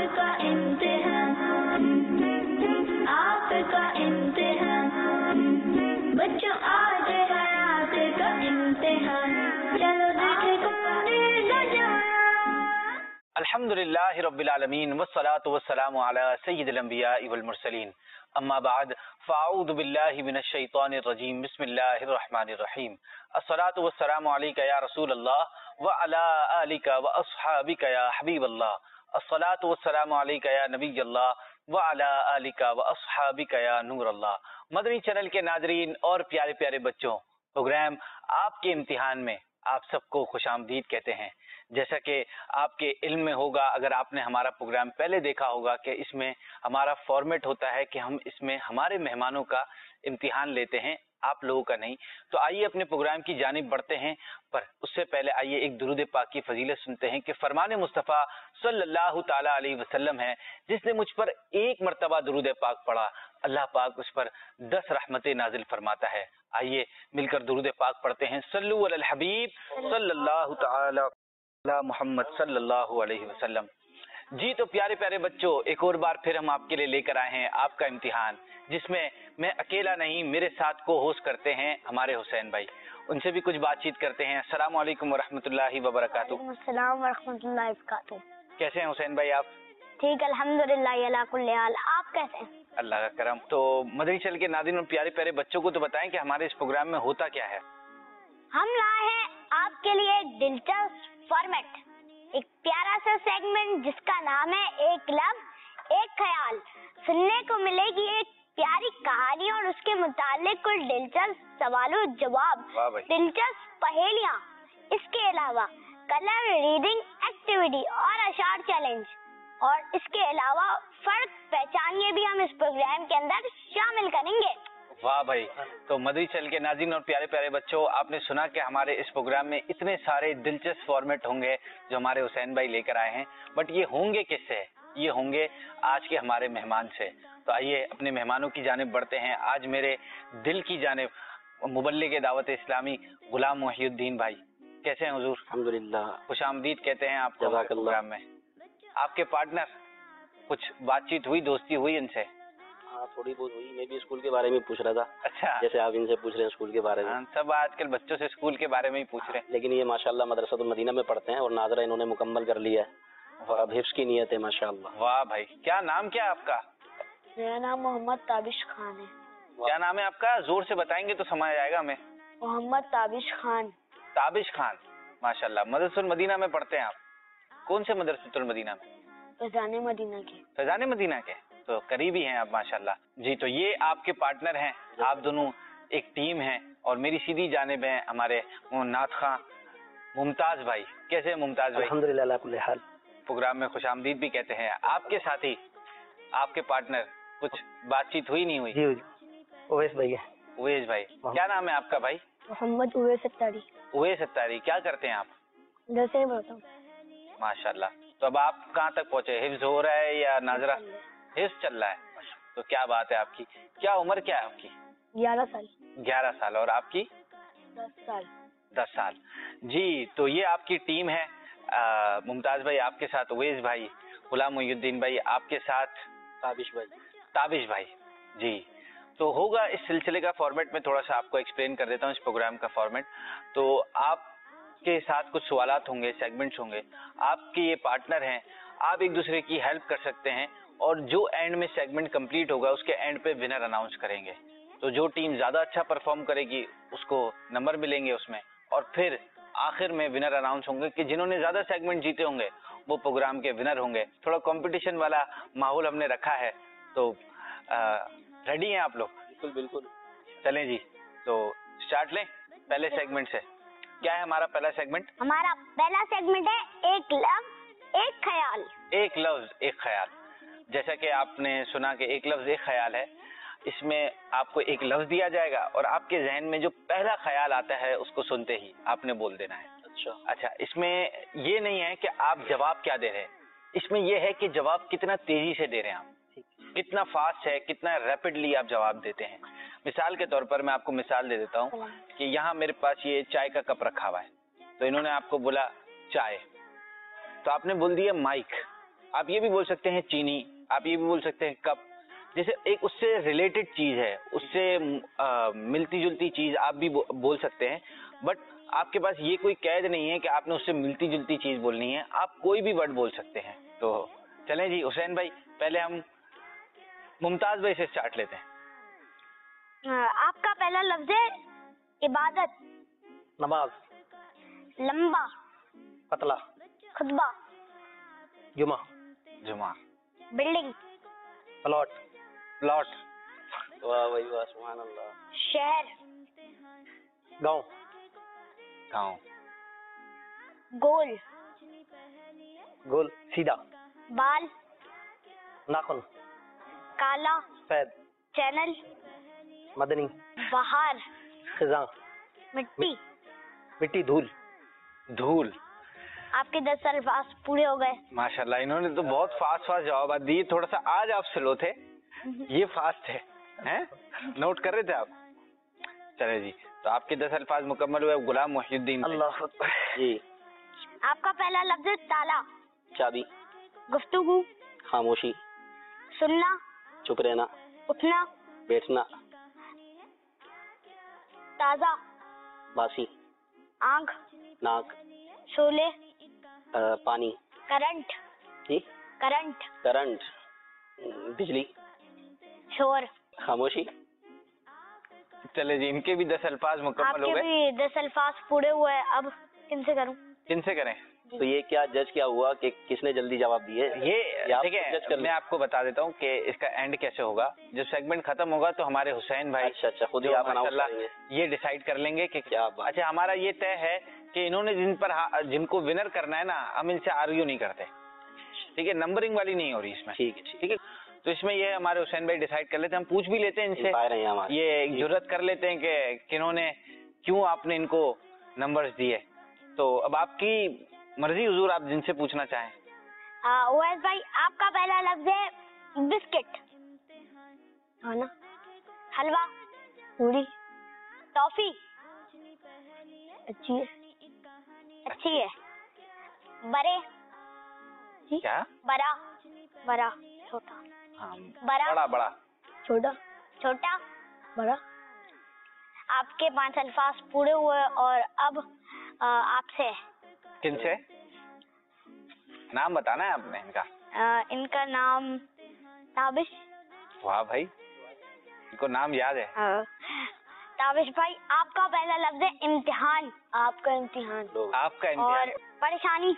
आपका इम्तिहान, आपका इम्तिहान, बच्चों आज है आपका इम्तिहान, चलो देखे कौन नौजवान। अल्हम्दुलिल्लाहि रब्बिल आलमीन वस्सलातु वस्सलामु अला सय्यिदिल अंबियाइ वल मुरसलीन, अम्मा बाद फ़अऊज़ु बिल्लाहि मिनश शैतानिर रजीम, बिस्मिल्लाहिर रहमानिर रहीम। अस्सलातु वस्सलामु अलैका या रसूलल्लाह व अला आलिका व अस्हाबिका या हबीबल्लाह। अस्सलातु वस्सलामु अलैका या नबियल्लाह व अला आलिका व अस्हाबिका या नूरल्लाह। मदनी चैनल के नाज़रीन और प्यारे प्यारे बच्चों, प्रोग्राम आपके इम्तिहान में आप सबको खुशामदीद कहते हैं। जैसा कि आपके इल्म में होगा, अगर आपने हमारा प्रोग्राम पहले देखा होगा कि इसमें हमारा फॉर्मेट होता है कि हम इसमें हमारे मेहमानों का इम्तिहान लेते हैं, आप लोगों का नहीं। तो आइए अपने प्रोग्राम की जानिब बढ़ते हैं, पर उससे पहले आइए एक दुरूद पाक की फजीलत सुनते हैं कि फरमाने मुस्तफ़ा सल्लल्लाहु ताला अलैहि वसल्लम है, जिसने मुझ पर एक मरतबा दुरूद पाक पढ़ा, अल्लाह पाक उस पर 10 रहमतें नाजिल फरमाता है। आइए मिलकर दुरूद पाक पढ़ते हैं। सल्लु अलल हबीब सल्लल्लाहु ताला अला मोहम्मद सल्लल्लाहु अलैहि वसल्लम। जी तो प्यारे प्यारे बच्चों, एक और बार फिर हम आपके लिए लेकर आए हैं आपका इम्तिहान, जिसमें मैं अकेला नहीं, मेरे साथ को होस्ट करते हैं हमारे हुसैन भाई। उनसे भी कुछ बातचीत करते हैं। अस्सलाम वालेकुम वरहमतुल्लाहि वबरकातुहू। अस्सलाम वरहमतुल्लाहि वबरकातुहू। कैसे हैं हुसैन भाई आप? ठीक, अल्हम्दुलिल्लाह अला कुल्ली हाल। आप कैसे हैं? अल्लाह का करम। तो मदनी चैनल के नाज़रीन और प्यारे प्यारे बच्चों को तो बताएं कि हमारे इस प्रोग्राम में होता क्या है। हम लाए हैं आपके लिए एक दिलचस्प फॉर्मेट, एक प्यारा सा सेगमेंट जिसका नाम है एक लफ्ज एक ख्याल। सुनने को मिलेगी एक प्यारी कहानी और उसके मुतालिक कुछ दिलचस्प सवालों जवाब, दिलचस्प पहेलियाँ। इसके अलावा कलर रीडिंग एक्टिविटी और अशार चैलेंज, और इसके अलावा फर्क पहचानिए भी हम इस प्रोग्राम के अंदर शामिल करेंगे। वाह भाई। तो मदनी चैनल के नाज़रीन और प्यारे प्यारे बच्चों, आपने सुना कि हमारे इस प्रोग्राम में इतने सारे दिलचस्प फॉर्मेट होंगे जो हमारे हुसैन भाई लेकर आए हैं, बट ये होंगे किससे? ये होंगे आज के हमारे मेहमान से। तो आइए अपने मेहमानों की जानिब बढ़ते हैं। आज मेरे दिल की जानिब मुबल्लिग दावत इस्लामी गुलाम मोहिउद्दीन भाई। कैसे हैं हुजूर? अल्हम्दुलिल्लाह। खुशामदीद कहते हैं आपको प्रोग्राम में। आपके पार्टनर, कुछ बातचीत हुई, दोस्ती हुई इनसे? हाँ, थोड़ी बहुत हुई। मैं भी स्कूल के बारे में पूछ रहा था। अच्छा, जैसे आप इनसे पूछ रहे हैं स्कूल के बारे में। सब आजकल बच्चों से स्कूल के बारे में ही पूछ रहे हैं। लेकिन ये माशाल्लाह मदरसातुल मदीना में पढ़ते हैं और नाज़रा इन्होंने मुकम्मल कर लिया है और अब हिफ्ज़ की नियत है माशाल्लाह। वाह भाई। क्या नाम क्या है आपका? मेरा नाम मोहम्मद ताबिश खान है। क्या नाम है आपका? जोर से बताएंगे तो समझ आएगा हमें। मोहम्मद ताबिश खान। ताबिश खान, माशाल्लाह। मदरसतुल मदीना में पढ़ते हैं आप? कौन से मदरसतुल मदीना में? फैज़ाने मदीना के। फैज़ाने मदीना के, तो करीबी हैं आप माशाल्लाह। जी तो ये आपके पार्टनर हैं, आप दोनों एक टीम हैं, और मेरी सीधी जानिब हैं हमारे नात खां मुमताज भाई। कैसे हैं मुमताज भाई? अल्हम्दुलिल्लाह अला कुल्ली हाल। प्रोग्राम में खुशामदीद भी कहते हैं। आपके साथी, आपके पार्टनर, कुछ बातचीत हुई नहीं हुई? जी उवैस भाई है। उवैस भाई। क्या नाम है आपका भाई? मोहम्मद उवैस सत्तारी। उवैस सत्तारी। क्या करते हैं आप? जैसे पढ़ता हूँ। माशाल्लाह। तो अब आप कहाँ तक पहुँचे? हिफ्ज हो रहा है या नाजरा? हिफ्ज चल रहा है। तो क्या बात है आपकी। क्या उम्र क्या है आपकी? 11 साल। 11 साल। और आपकी? 10 साल। 10 साल। जी तो ये आपकी टीम है। मुमताज भाई आपके साथ उवैस भाई, गुलाम मोहिउद्दीन भाई आपके साथ ताबिश भाई। ताबिश भाई। जी तो होगा इस सिलसिले का फॉर्मेट में थोड़ा सा आपको एक्सप्लेन कर देता हूँ इस प्रोग्राम का फॉर्मेट। तो आपके साथ कुछ सवालात होंगे, सेगमेंट्स होंगे, आपके ये पार्टनर हैं, आप एक दूसरे की हेल्प कर सकते हैं, और जो एंड में सेगमेंट कंप्लीट होगा उसके एंड पे विनर अनाउंस करेंगे। तो जो टीम ज़्यादा अच्छा परफॉर्म करेगी उसको नंबर मिलेंगे उसमें, और फिर आखिर में विनर अनाउंस होंगे कि जिन्होंने ज़्यादा सेगमेंट जीते होंगे वो प्रोग्राम के विनर होंगे। थोड़ा कंपटीशन वाला माहौल हमने रखा है। तो रेडी हैं आप लोग? बिल्कुल बिल्कुल। चलें जी, तो स्टार्ट लें पहले सेगमेंट से। क्या है हमारा पहला सेगमेंट? हमारा पहला सेगमेंट है एक लफ्ज एक ख्याल। एक लफ्ज एक ख्याल। जैसा कि आपने सुना कि एक लफ्ज एक ख्याल है, इसमें आपको एक लफ्ज दिया जाएगा और आपके जहन में जो पहला ख्याल आता है उसको सुनते ही आपने बोल देना है। अच्छा, इसमें ये नहीं है कि आप जवाब क्या दे रहे हैं, इसमें यह है कि जवाब कितना तेजी से दे रहे हैं आप, कितना फास्ट है, कितना रैपिडली आप जवाब देते हैं। मिसाल के तौर पर मैं आपको मिसाल दे देता हूँ कि यहाँ मेरे पास ये चाय का कप रखा हुआ है, तो इन्होंने आपको बोला चाय, तो आपने बोल दिया माइक। आप ये भी बोल सकते हैं चीनी, आप ये भी बोल सकते हैं कप, जैसे एक उससे रिलेटेड चीज है, उससे मिलती जुलती चीज आप भी बोल सकते हैं, बट आपके पास ये कोई कैद नहीं है कि आपने उससे मिलती जुलती चीज बोलनी है, आप कोई भी वर्ड बोल सकते हैं। तो चलें जी हुसैन भाई, पहले हम मुमताज भाई से स्टार्ट लेते हैं। आपका पहला लफ्ज है इबादत, नमाज, लंबा, पतला, खुतबा, जुमा, जुमा, बिल्डिंग, प्लॉट, प्लॉट, वाह भाई वाह, सुभान अल्लाह, शहर, गांव, गाँव, गोल, गोल, सीधा, बाल, नाखून, काला, सफेद, चैनल, मदनी, बाहर, खिजां, मिट्टी। मिट्टी, धूल, धूल। आपके 10 अल्फाज पूरे हो गए। माशाल्लाह, इन्होंने तो बहुत फास्ट जवाब दिए। थोड़ा सा आज आप स्लो थे, ये फास्ट है, हैं? नोट कर रहे थे आप? चले जी, तो आपके 10 अल्फाज मुकम्मल हुए। गुलाम मोहिउद्दीन अल्लाह जी। आपका पहला लफ्ज है ताला, चाबी, गुफ्तगू, खामोशी, सुनना, चुप रहना, उठना, बैठना, ताजा, बासी, आंख, नाक, शोले, पानी, करंट, जी, करंट, करंट, बिजली, शोर। खामोशी। चले जी, इनके भी 10 अल्फाज मुकम्मल हो आपके गए। भी 10 अल्फाज पूरे हुए। अब किनसे करूं? किनसे करें? तो ये क्या जज क्या हुआ कि किसने जल्दी जवाब दिए? ये आप देखिए, जज कर मैं आपको बता देता हूँ कि इसका एंड कैसे होगा। जब सेगमेंट खत्म होगा तो हमारे हुसैन भाई अच्छा, खुद ही जो आप अनाउंस माशाल्लाह करेंगे। ये डिसाइड कर लेंगे कि क्या बात। अच्छा, हमारा ये तय है कि इन्होंने जिनको विनर करना है ना, हम इनसे आर्ग्यू नहीं करते, ठीक है? नंबरिंग वाली नहीं हो रही इसमें, ठीक है, ठीक है? तो इसमें ये हमारे हुसैन भाई डिसाइड कर लेते हैं। हम पूछ भी लेते हैं इनसे, रहे हैं हमारे। ये जुर्रत कर लेते हैं कि किन्होंने, क्यों आपने इनको नंबर्स दिए। तो अब आपकी मर्जी हुजूर, आप जिनसे पूछना चाहें। ओएस भाई, आपका पहला लफ्ज है बिस्किट, है ना? हलवा, पूरी, टॉफी, अच्छी है, अच्छी है, बड़े, क्या? बड़ा, बड़ा, छोटा, हाँ, बड़ा, बड़ा, बड़ा, छोटा, छोटा, बड़ा। आपके 5 अल्फाज पूरे हुए और अब आपसे किनसे नाम बताना है आपने इनका? इनका नाम ताबिश। वाह भाई, इनको नाम याद है। ताबिश भाई, आपका पहला लफ्ज है इम्तिहान। आपका इम्तिहान, आपका और इम्तिहान। परेशानी,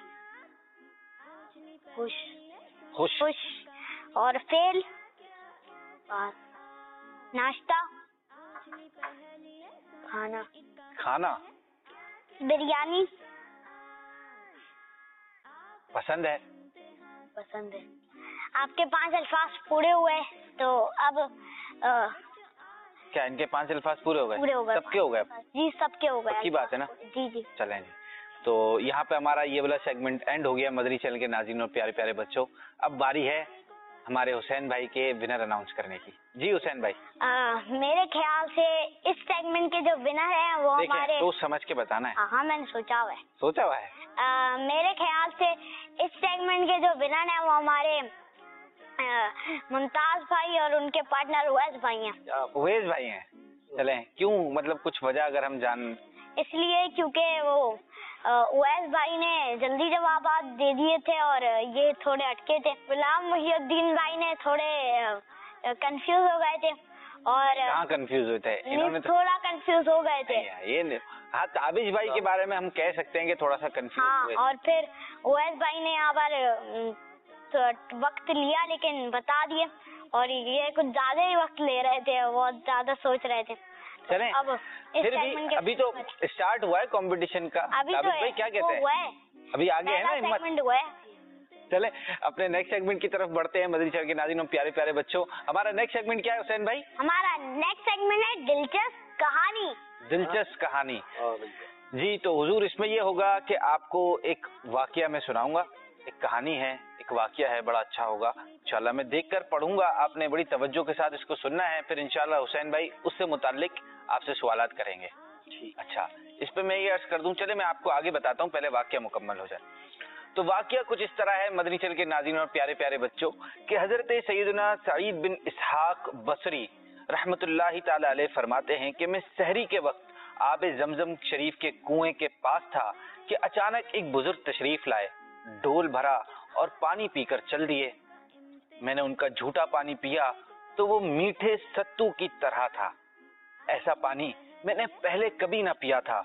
खुश, खुश, खुश, और फेल, पास, नाश्ता, खाना, खाना, बिरयानी, पसंद है। पसंद है। आपके 5 अल्फाज पूरे हुए, तो अब क्या इनके 5 अल्फाज पूरे हो गए? पूरे हो गए। सबके हो गए? जी, सबके हो गए। पक्की बात है ना? जी जी। चलें जी, तो यहाँ पे हमारा ये वाला सेगमेंट एंड हो गया मदरी चैनल के नाज़रीन और प्यारे प्यारे बच्चों। अब बारी है हमारे हुसैन भाई के विनर अनाउंस करने की। जी हुसैन भाई। मेरे ख्याल से इस सेगमेंट के जो विनर हैं वो हमारे, सोच समझ के बताना है। हाँ, मैंने सोचा हुआ है। सोचा हुआ है? मेरे ख्याल से इस सेगमेंट के जो विनर हैं वो हमारे मुमताज भाई और उनके पार्टनर उवैस भाई हैं। उवैस भाई हैं? चलें, क्यों, मतलब कुछ वजह अगर हम जान? इसलिए क्योंकि वो उवैस भाई ने जल्दी जवाब दे दिए थे और ये थोड़े अटके थे। गुलाम मोहिउद्दीन भाई ने थोड़े कंफ्यूज हो गए थे। और कहाँ कंफ्यूज हुए थे इन्होंने? थोड़ा कंफ्यूज हो गए थे। ये हाँ, ताबिश भाई के बारे में हम कह सकते हैं कि थोड़ा सा कंफ्यूज हाँ, हुए। और फिर उवैस भाई ने यहाँ पर वक्त लिया लेकिन बता दिए, और ये कुछ ज्यादा ही वक्त ले रहे थे, बहुत ज्यादा सोच रहे थे। चलें, अब इस फिर segment भी के अभी तो स्टार्ट हुआ है कंपटीशन का। अभी तो ताबिश भाई क्या कहते हैं? हुआ है, अभी आगे है ना पहला हिम्मत? सेगमेंट हुआ है। चले अपने नेक्स्ट सेगमेंट की तरफ बढ़ते हैं मदरी चैनल के नाज़रीन और प्यारे प्यारे बच्चों। हमारा नेक्स्ट सेगमेंट क्या है हुसैन भाई? हमारा नेक्स्ट सेगमेंट है दिलचस्प कहानी। दिलचस्प कहानी। जी, तो हुजूर इसमें ये होगा कि आपको एक वाकया मैं सुनाऊंगा, एक कहानी है, एक वाकया है, बड़ा अच्छा होगा इंशाल्लाह। मैं देखकर पढ़ूंगा, आपने बड़ी तवज्जो के साथ इसको सुनना है, फिर इंशाल्लाह हुसैन भाई उससे मुताल्लिक आपसे सवालात करेंगे। अच्छा, इस पे मैं ये अर्ज कर दूं, चले मैं आपको आगे बताता हूँ, पहले वाकया मुकम्मल हो जाए। तो वाकया कुछ इस तरह है मदनी चैनल के नाज़रीन और प्यारे प्यारे बच्चों कि हजरत सैयदना सईद बिन इसहाक बसरी रहमतुल्लाहि ताला अलैह फरमाते हैं कि मैं सहरी के वक्त आबे जमजम शरीफ के कुएं के पास था कि अचानक एक बुजुर्ग तशरीफ लाए, डोल भरा और पानी पीकर चल दिए। मैंने उनका झूठा पानी पिया तो वो मीठे सत्तू की तरह था। ऐसा पानी मैंने पहले कभी ना पिया था।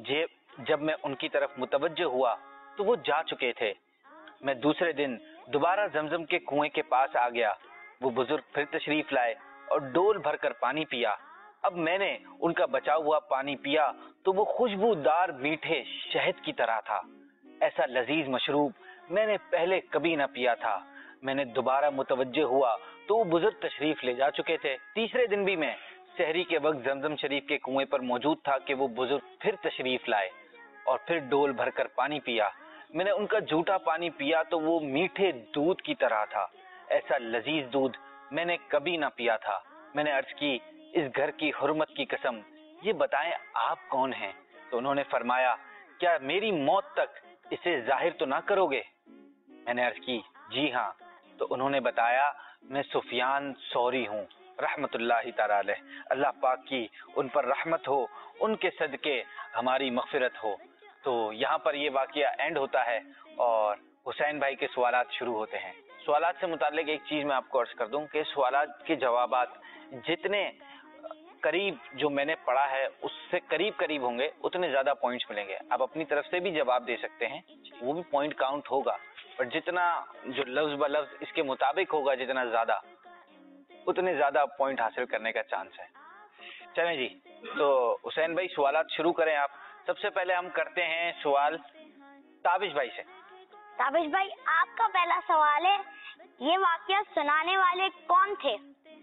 जब मैं उनकी तरफ मुतवज्जो हुआ तो वो जा चुके थे। मैं दूसरे दिन दोबारा जमजम के कुएं के पास आ गया। वो बुजुर्ग फिर तशरीफ लाए और डोल भरकर पानी पिया। अब मैंने उनका बचा हुआ पानी पिया तो वो खुशबूदार मीठे शहद की तरह था। ऐसा लजीज मशरूब मैंने पहले कभी ना पिया था। मैंने दोबारा मुतवज्जो हुआ तो वो बुजुर्ग तशरीफ ले जा चुके थे। तीसरे दिन भी मैं सहरी के वक्त जमजम शरीफ के कुएं पर मौजूद था कि वो बुजुर्ग फिर तशरीफ लाए और फिर डोल भरकर पानी पिया। मैंने उनका झूठा पानी पिया तो वो मीठे दूध की तरह था। ऐसा लजीज दूध मैंने कभी ना पिया था। मैंने अर्ज की, इस घर की हुर्मत की कसम, ये बताएं आप कौन हैं? तो उन्होंने फरमाया, क्या मेरी मौत तक इसे जाहिर तो ना करोगे? मैंने अर्ज की, जी हाँ। तो उन्होंने बताया, मैं सुफियान सौरी हूँ रहमतुल्लाहि ताला अलैह। अल्लाह पाक की उन पर रहमत हो, उनके सदके हमारी मग़फ़िरत हो। तो यहाँ पर ये वाक़या एंड होता है और हुसैन भाई के सवालात शुरू होते हैं। सवालात से मुताल्लिक एक चीज़ मैं आपको अर्ज़ कर दूं कि सवालात के जवाबात जितने करीब जो मैंने पढ़ा है उससे करीब करीब होंगे उतने ज़्यादा पॉइंट्स मिलेंगे। आप अपनी तरफ से भी जवाब दे सकते हैं, वो भी पॉइंट काउंट होगा, पर जितना जो लफ्ज़ ब लफ्ज़ इसके मुताबिक होगा जितना ज़्यादा, उतने ज़्यादा पॉइंट हासिल करने का चांस है। चलें जी, तो हुसैन भाई सवालात शुरू करें आप। सबसे पहले हम करते हैं सवाल ताबिश भाई से। ताबिश भाई, आपका पहला सवाल है, ये वाकया सुनाने वाले कौन थे?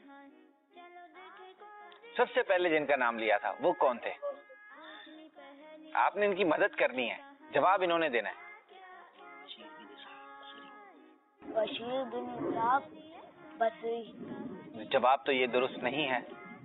सबसे पहले जिनका नाम लिया था वो कौन थे? आपने इनकी मदद करनी है, जवाब इन्होंने देना है। बशीर बिन इसहाक बसरी। जवाब तो ये दुरुस्त नहीं है।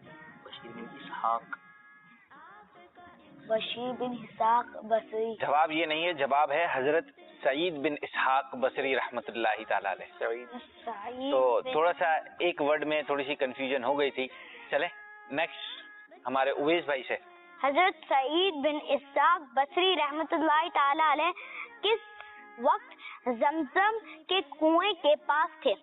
बशीर बिन इसहाक बसरी। जवाब ये नहीं है, जवाब है हजरत सईद बिन इसहाक बसरी रहमतुल्लाहि ताला अलैह। तो थोड़ा सा एक वर्ड में थोड़ी सी कंफ्यूजन हो गई थी। चले नेक्स्ट हमारे उवैस भाई से। हजरत सईद बिन इसहाक बसरी रहमतुल्लाहि ताला अलैह किस वक्त जमजम के कुएं के पास थे?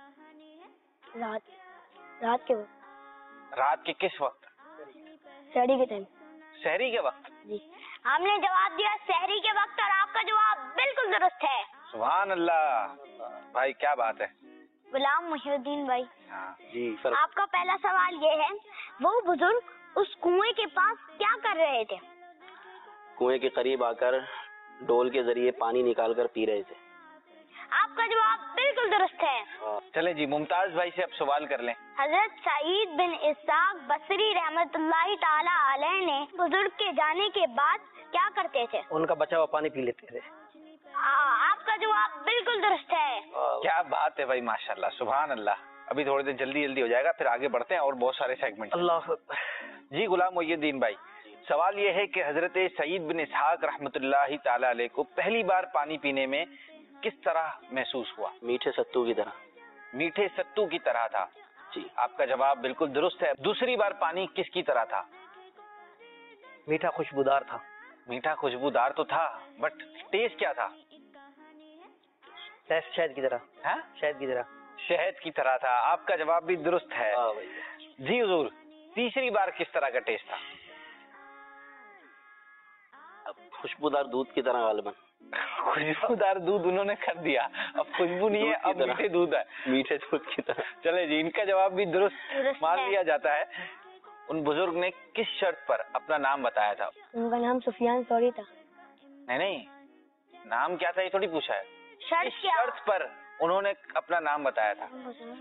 रात के वक्त। रात के किस वक्त? सहरी के टाइम। सहरी के वक्त जी। हमने जवाब दिया सहरी के वक्त और आपका जवाब बिल्कुल दुरुस्त है। सुभान अल्लाह भाई, क्या बात है। गुलाम मुहिउद्दीन भाई, हाँ जी सर। आपका पहला सवाल ये है, वो बुजुर्ग उस कुएं के पास क्या कर रहे थे? कुएं के करीब आकर डोल के जरिए पानी निकाल कर पी रहे थे। आपका जवाब बिल्कुल दुरुस्त है। चले जी, मुमताज भाई से अब सवाल कर लें। हजरत सईद बिन इसहाक बसरी रहमतुल्लाहि ताला अलैह ने बुजुर्ग के जाने के बाद क्या करते थे? उनका बचा हुआ पानी पी लेते थे। आपका जवाब बिल्कुल दुरुस्त है। क्या बात है भाई, माशाल्लाह, सुभान अल्लाह। अभी थोड़ी देर जल्दी हो जाएगा, फिर आगे बढ़ते हैं और बहुत सारे सेगमेंट। अल्लाह जी गुलाम मुहिउद्दीन भाई, सवाल ये है कि हजरत सईद बिन इसहाक रहमतुल्लाहि ताला अलैह को पहली बार पानी पीने में किस तरह महसूस हुआ? मीठे सत्तू की तरह। मीठे सत्तू की तरह था। जी, आपका जवाब बिल्कुल दुरुस्त है। दूसरी बार पानी किसकी तरह था? मीठा खुशबूदार था। मीठा खुशबूदार तो था, बट टेस्ट क्या था? शहद की तरह। है? शहद की तरह। शहद की तरह था। आपका जवाब भी दुरुस्त है। जी हुजूर, तीसरी बार किस तरह का टेस्ट था? खुशबूदार दूध की तरह गालिबन। खुशबूदार दूध उन्होंने कर दिया, अब खुशबू नहीं है, अब मीठे दूध है। मीठे दूध की तरह। चले जी, इनका जवाब भी दुरुस्त मान लिया जाता है। उन बुजुर्ग ने किस शर्त पर अपना नाम बताया था? उनका नाम सुफियान सौरी था। नहीं, नाम क्या था ये थोड़ी पूछा है। शर्त किस क्या? शर्त पर उन्होंने अपना नाम बताया था?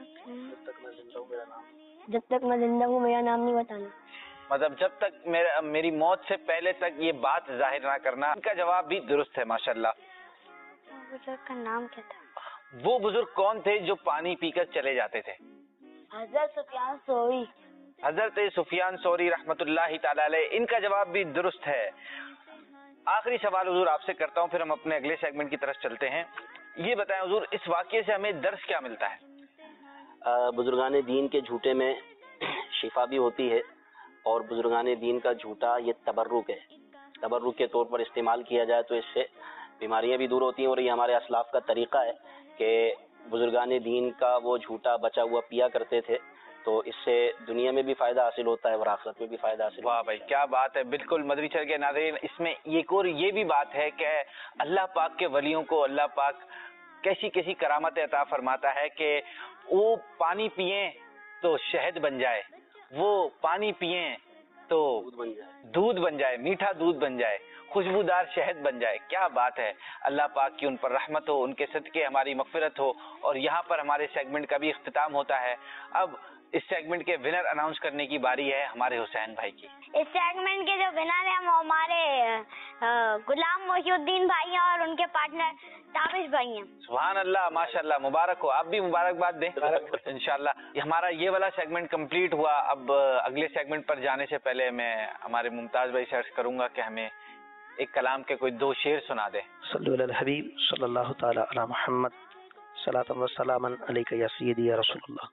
जब तक मैं जिंदा हूँ मेरा नाम नहीं बताना। मतलब जब तक मेरी मौत से पहले तक ये बात जाहिर ना करना। इनका जवाब भी दुरुस्त है माशाल्लाह। बुजुर्ग का नाम क्या था? वो बुजुर्ग कौन थे जो पानी पीकर चले जाते थे? हजरत सुफियान सौरी। हजरत सुफियान सौरी रहमतुल्लाहि ताला अलैह। इनका जवाब भी दुरुस्त है। आखिरी सवाल हुजूर आपसे करता हूँ, फिर हम अपने अगले सेगमेंट की तरफ चलते हैं। ये बताएं हुजूर, इस वाकये से हमें दर्स क्या मिलता है? बुजुर्गान दीन के झूठे में शिफा भी होती है, और बुजुर्गान दीन का झूठा ये तबर्रुक है, तबर्रुक के तौर पर इस्तेमाल किया जाए तो इससे बीमारियां भी दूर होती हैं। और ये हमारे असलाफ का तरीका है कि बुजुर्गान दीन का वो झूठा बचा हुआ पिया करते थे, तो इससे दुनिया में भी फायदा हासिल होता है और आखिरत में भी फायदा हासिल होता है। वाह भाई, क्या बात है। बिल्कुल मदरी चल के नाज़रीन, इसमें एक और ये भी बात है कि अल्लाह पाक के वलियों को अल्लाह पाक कैसी कैसी करामत अता फरमाता है कि वो पानी पिए तो शहद बन जाए, वो पानी पिए तो दूध बन जाए, मीठा दूध बन जाए, खुशबूदार शहद बन जाए। क्या बात है। अल्लाह पाक की उन पर रहमत हो, उनके सदके हमारी मगफिरत हो। और यहाँ पर हमारे सेगमेंट का भी इख्तिताम होता है। अब इस सेगमेंट के विनर अनाउंस करने की बारी है हमारे हुसैन भाई की। इस सेगमेंट के जो विनर हैं वो हमारे गुलाम मोहिउद्दीन भाई हैं और उनके पार्टनर ताबिश भाई हैं। सुभान अल्लाह, माशाल्लाह, मुबारक हो। आप भी मुबारकबाद दें इंशाल्लाह। हमारा ये वाला सेगमेंट कंप्लीट हुआ। अब अगले सेगमेंट पर जाने से पहले मैं हमारे मुमताज भाई से अर्ज करूंगा कि हमें एक कलाम के कोई दो शेर सुना दे। सल्लल्लाहु अलैहि हबीब सल्लल्लाहु ताला अला मुहम्मद सलातन व सलामन अलैका या सय्यदी या रसूलुल्लाह।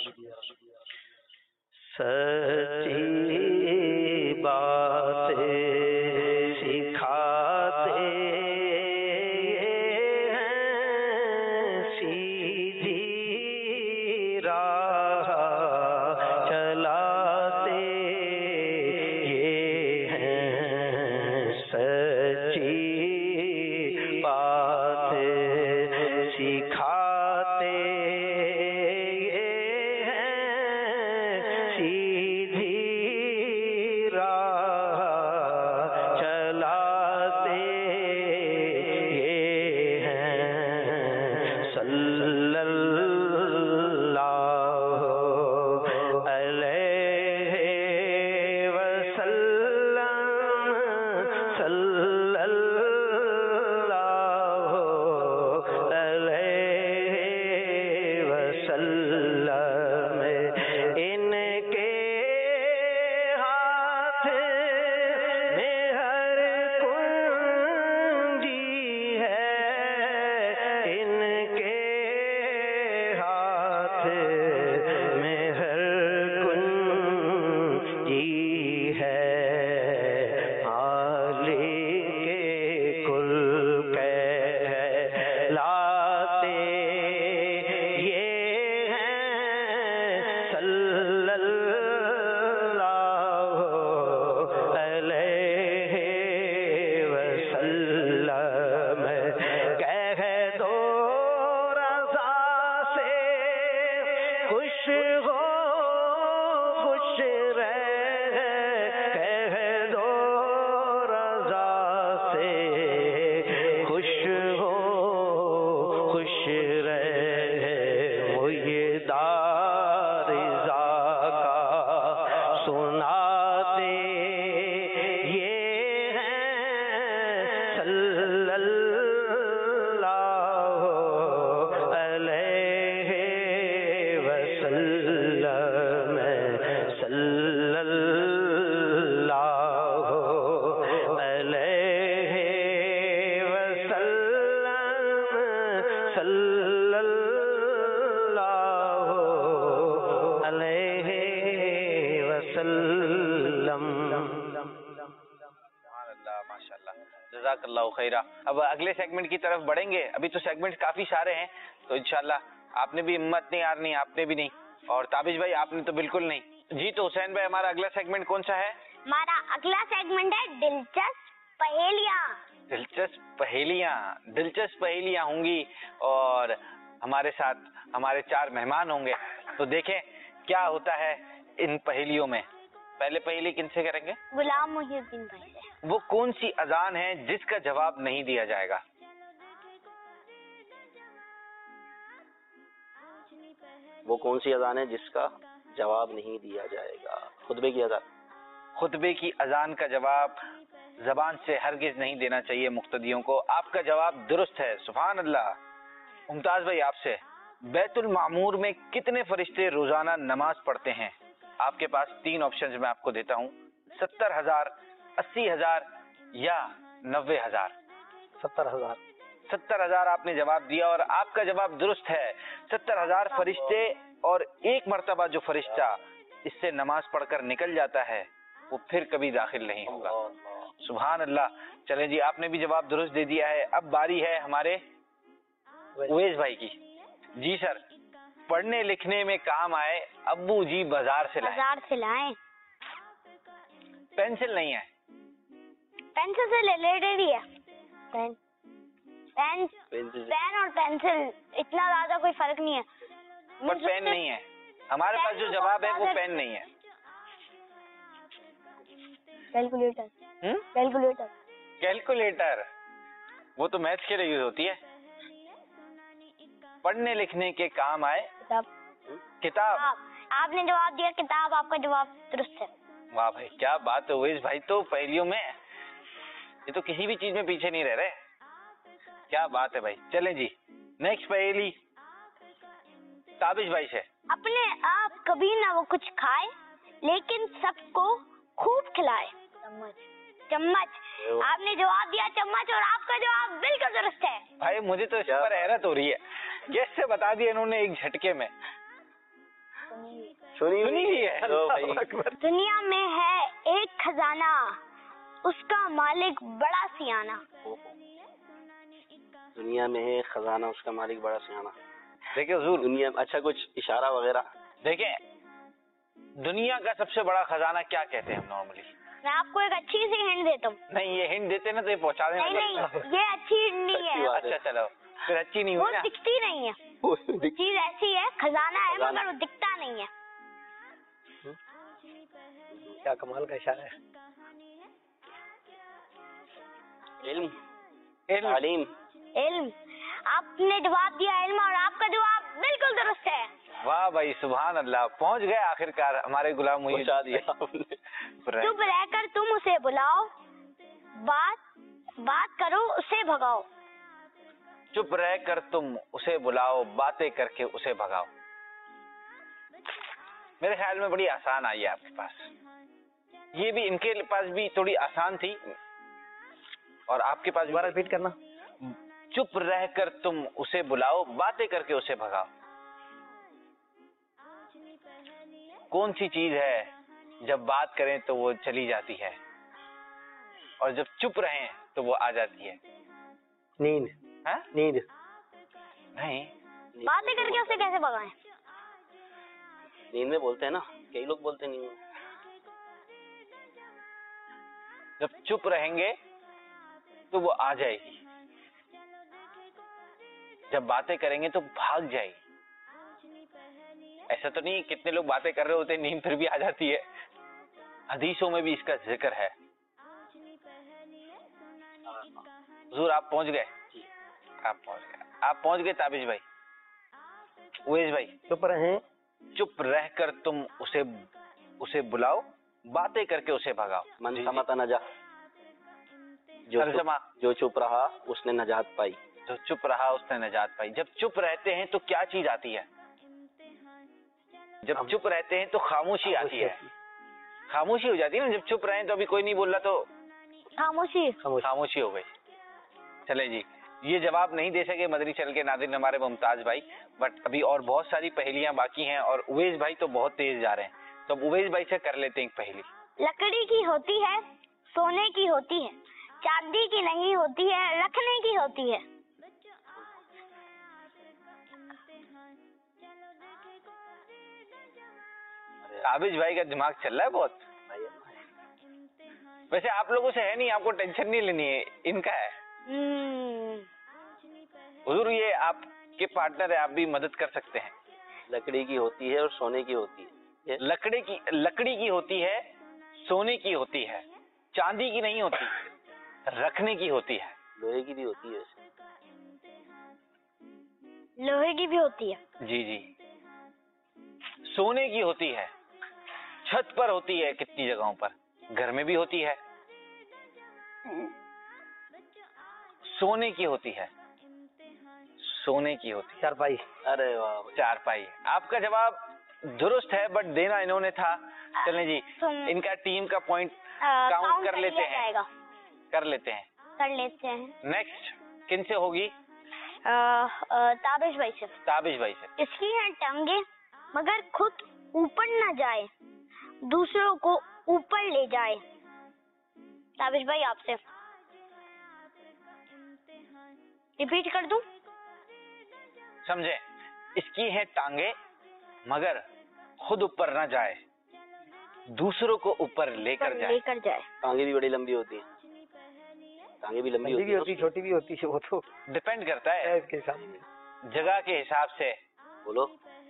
सच्ची बातें सिखाते हैं, सीधी राह चलाते ये हैं, सच्ची बातें सिखाते जज़ाकल्लाहु खैरा। अब अगले सेगमेंट की तरफ बढ़ेंगे। अभी तो सेगमेंट काफी सारे हैं, तो इंशाल्लाह आपने भी हिम्मत नहीं हारनी, आपने भी नहीं, और ताबिश भाई आपने तो बिल्कुल नहीं। जी तो हुसैन भाई, हमारा अगला सेगमेंट कौन सा है? हमारा अगला सेगमेंट है दिलचस्प पहेलियाँ। दिलचस्प पहेलियाँ, दिलचस्प पहेलियाँ होंगी और हमारे साथ हमारे 4 मेहमान होंगे। तो देखें क्या होता है इन पहेलियों में। पहले पहेली किनसे करेंगे? गुलाम मोहिउद्दीन भाई से। वो कौन सी अजान है जिसका जवाब नहीं दिया जाएगा? वो कौन सी अजान है जिसका जवाब नहीं दिया जाएगा? खुतबे की अजान। खुतबे की अजान का जवाब जबान से हरगिज नहीं देना चाहिए मुक्तदियों को। आपका जवाब दुरुस्त है, सुभान अल्लाह। मुमताज भाई आपसे, बैतुल मामूर में कितने फरिश्ते रोजाना नमाज पढ़ते हैं? आपके पास 3 ऑप्शंस मैं आपको देता हूँ, 70,000, 80,000 या 90,000। 70,000। 70,000 आपने जवाब दिया और आपका जवाब दुरुस्त है। 70,000 फरिश्ते और एक मर्तबा जो फरिश्ता इससे नमाज पढ़कर निकल जाता है वो फिर कभी दाखिल नहीं होगा। सुभान अल्लाह। चलें जी, आपने भी जवाब दुरुस्त दे दिया है। अब बारी है हमारे उवैस भाई की। जी सर, पढ़ने लिखने में काम आए अब्बू जी बाजार से लाए। बाजार से लाए। पेंसिल नहीं है। पेंसिल से रिलेटेड ही है। पेन और पेंसिल इतना ज्यादा कोई फर्क नहीं है। पर पेन नहीं है। हमारे पास जो जवाब है वो पेन नहीं है। कैलकुलेटर। कैलकुलेटर। कैलकुलेटर वो तो मैथ्स के लिए यूज होती है। पढ़ने लिखने के काम आए किताब। आपने जवाब दिया किताब, आपका जवाब दुरुस्त है। वाह भाई, क्या बात है उवैस भाई, तो पहेलियों में ये तो किसी भी चीज में पीछे नहीं रह रहे। क्या बात है भाई। चलें जी, नेक्स्ट पहेली ताबिश भाई से। अपने आप कभी ना वो कुछ खाए लेकिन सबको खूब खिलाए। चम्मच। आपने जवाब दिया चम्मच और आपका जवाब बिल्कुल दुरुस्त है। भाई मुझे तो इस पर हैरत हो रही है, कैसे बता दिया इन्होंने एक झटके में। सुनी हुई है। दुनिया में है एक खजाना, उसका मालिक बड़ा सियाना। दुनिया में है खजाना, उसका मालिक बड़ा सियाना। देखिए हुजूर, दुनिया अच्छा कुछ इशारा वगैरह। देखें दुनिया का सबसे बड़ा खजाना क्या कहते हैं हम नॉर्मली। मैं आपको एक अच्छी सी हिंट देता हूँ। नहीं, ये हिंट देते ना तो ये पहुंचा देना। नहीं, ये अच्छी हिंट नहीं है। अच्छा चलो, फिर अच्छी नहीं वो हुई ना। दिखती नहीं है। चीज ऐसी है, खजाना है मगर वो दिखता नहीं है। क्या कमाल का इशारा है। इल्म। इल्म। तालीम। इल्म। आपने जवाब दिया इल्म और आपका जवाब बिल्कुल दुरुस्त है। वाह भाई, सुभान अल्लाह, पहुंच गए आखिरकार हमारे गुलाम मुहीद। पहुंचा दिया आपने। चुप रहकर तुम उसे बुलाओ, बात करो उसे भगाओ। चुप रहकर तुम उसे बुलाओ, बातें करके उसे भगाओ। मेरे ख्याल में बड़ी आसान आई है आपके पास। ये भी इनके पास भी थोड़ी आसान थी और आपके पास दोबारा रिपीट करना। चुप रहकर तुम उसे बुलाओ, बातें करके उसे भगाओ। कौन सी चीज है जब बात करें तो वो चली जाती है और जब चुप रहें तो वो आ जाती है? नींद। है? नींद नहीं। बातें करके उसे कैसे भगाएं? नींद में बोलते हैं ना, कई लोग बोलते हैं नींद में। जब चुप रहेंगे तो वो आ जाएगी, जब बातें करेंगे तो भाग जाएगी। ऐसा तो नहीं, कितने लोग बातें कर रहे होते हैं नींद फिर भी आ जाती है। हदीसों में भी इसका जिक्र है। हुजूर आप पहुंच गए? आप पहुंच गए ताबिश भाई, उवैस भाई। चुप रहे। चुप रहकर तुम उसे बुलाओ, बातें करके उसे भगाओ। मन समत नजा। तर्जमा। जो चुप रहा उसने नजात पाई। जो चुप रहा उसने नजात पाई। जब चुप रहते हैं तो क्या चीज आती है? जब चुप रहते हैं तो खामोशी आती है। खामोशी हो जाती है ना, जब चुप रहे तो अभी कोई नहीं बोल रहा तो खामोशी हो गई। चले जी, ये जवाब नहीं दे सके मदनी चैनल के नाज़रीन हमारे मुमताज भाई, बट अभी और बहुत सारी पहेलियां बाकी हैं और उवैस भाई तो बहुत तेज जा रहे हैं, तो अब उवैस भाई से कर लेते हैं एक पहेली। लकड़ी की होती है, सोने की होती है, चांदी की नहीं होती है, रखने की होती है। ताबिश भाई का दिमाग चल रहा है बहुत। वैसे आप लोगों से है नहीं, आपको टेंशन नहीं लेनी है, इनका है। हुजूर ये आपके पार्टनर है, आप भी मदद कर सकते हैं। लकड़ी की होती है और सोने की होती है। लकड़ी की होती है, सोने की होती है, चांदी की नहीं होती, रखने की होती है। लोहे की भी होती है। लोहे की भी होती है। जी जी। सोने की होती है, छत पर होती है, कितनी जगहों पर, घर में भी होती है। सोने की होती है, सोने की होती है। चारपाई। अरे वाह, चारपाई। आपका जवाब दुरुस्त है बट देना इन्होंने था। चलें जी, इनका टीम का पॉइंट काउंट कर लेते हैं। कर लेते हैं। नेक्स्ट किन से होगी? ताबिश भाई से। ताबिश भाई से। इसकी है टांगे मगर खुद ऊपर न जाए, दूसरों को ऊपर ले जाए। ताबिश भाई आपसे। रिपीट कर दूं? समझे? इसकी है टांगे मगर खुद ऊपर ना जाए, दूसरों को ऊपर लेकर जाए। टांगे भी बड़ी लंबी होती है, टांगे भी लंबी होती है, छोटी भी होती है, वो तो डिपेंड करता है इसके हिसाब जगह के हिसाब से। बोलो।